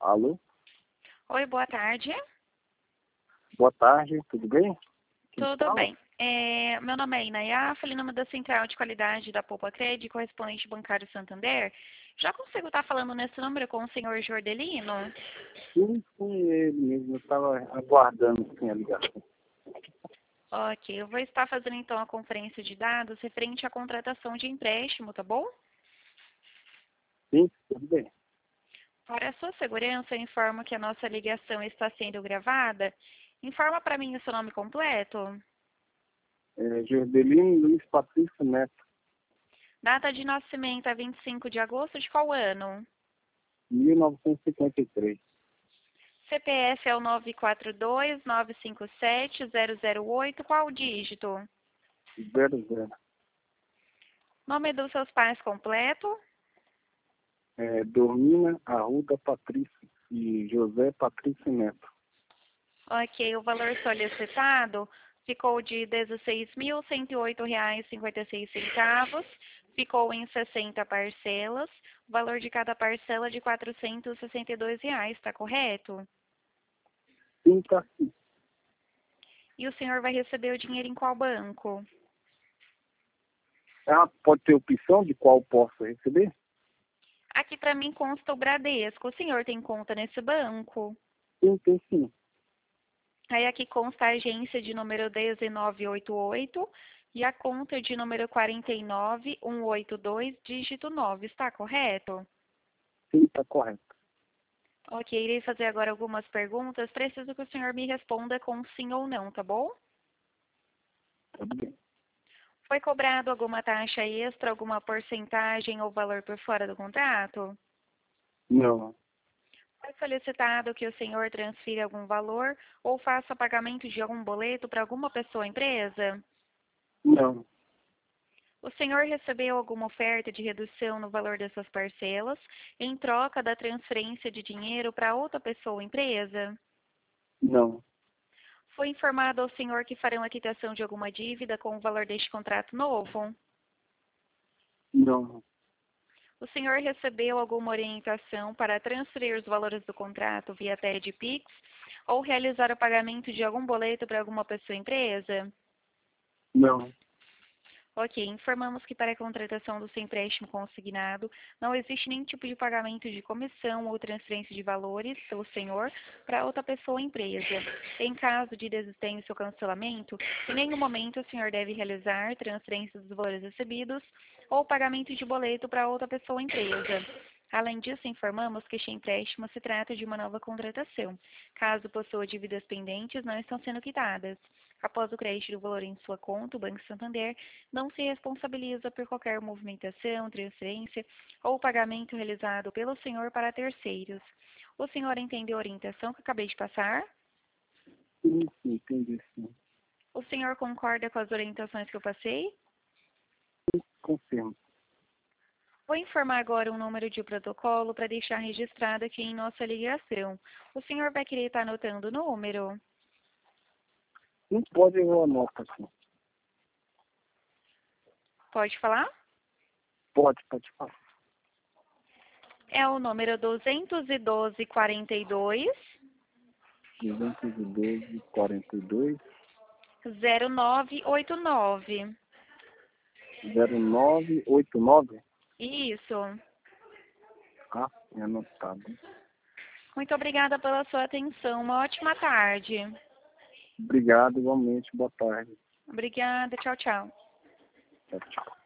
Alô? Oi, boa tarde. Boa tarde, tudo bem? Quem Tudo fala? bem. Meu nome é Inaya, falei em nome da Central de Qualidade da Poupa Cred, correspondente bancário Santander. Já consigo estar falando nesse número com o senhor Jordelino? Sim, ele mesmo. Eu estava aguardando a ligação. Ok, eu vou estar fazendo então a conferência de dados referente à contratação de empréstimo, tá bom? Sim, tudo bem. Para a sua segurança, eu informo que a nossa ligação está sendo gravada. Informa para mim o seu nome completo. Jordelino Luiz Patrício Neto, Data de nascimento é 25 de agosto de qual ano? 1953. CPF é o 942-957-008, qual o dígito? 00. Nome dos seus pais completo? Dormina Arruda Patrício e José Patrício Neto. Ok, o valor solicitado ficou de R$ 16.108,56, ficou em 60 parcelas, o valor de cada parcela de R$ 462, está correto? Sim, tá sim. E o senhor vai receber o dinheiro em qual banco? Pode ter opção de qual posso receber? Aqui para mim consta o Bradesco, o senhor tem conta nesse banco? Sim, tem sim. Aí aqui consta a agência de número 1988 e a conta de número 49182, dígito 9, está correto? Sim, está correto. Ok, irei fazer agora algumas perguntas. Preciso que o senhor me responda com sim ou não, tá bom? Tudo bem. Foi cobrado alguma taxa extra, alguma porcentagem ou valor por fora do contrato? Não, Foi solicitado que o senhor transfira algum valor ou faça pagamento de algum boleto para alguma pessoa ou empresa? não, O senhor recebeu alguma oferta de redução no valor dessas parcelas em troca da transferência de dinheiro para outra pessoa ou empresa? não, Foi informado ao senhor que farão a quitação de alguma dívida com o valor deste contrato novo? não, O senhor recebeu alguma orientação para transferir os valores do contrato via TED Pix ou realizar o pagamento de algum boleto para alguma pessoa ou empresa? não. Ok, informamos que para a contratação do seu empréstimo consignado não existe nenhum tipo de pagamento de comissão ou transferência de valores pelo senhor para outra pessoa ou empresa. Em caso de desistência ou cancelamento, em nenhum momento o senhor deve realizar transferência dos valores recebidos ou pagamento de boleto para outra pessoa ou empresa. Além disso, informamos que este empréstimo se trata de uma nova contratação, caso possua dívidas pendentes não estão sendo quitadas. Após o crédito do valor em sua conta, o Banco Santander não se responsabiliza por qualquer movimentação, transferência ou pagamento realizado pelo senhor para terceiros. O senhor entendeu a orientação que acabei de passar? Sim, entendi sim. O senhor concorda com as orientações que eu passei? Confirmo. Vou informar agora um número de protocolo para deixar registrado aqui em nossa ligação. O senhor vai querer estar anotando o número? Não pode, eu anoto assim. Pode falar? Pode falar. É o número 212-42 212, 42, 0989. 0989. Isso. É anotado. Muito obrigada pela sua atenção. Uma ótima tarde. Obrigado, igualmente. Boa tarde. Obrigada. Tchau, tchau. Tchau, tchau.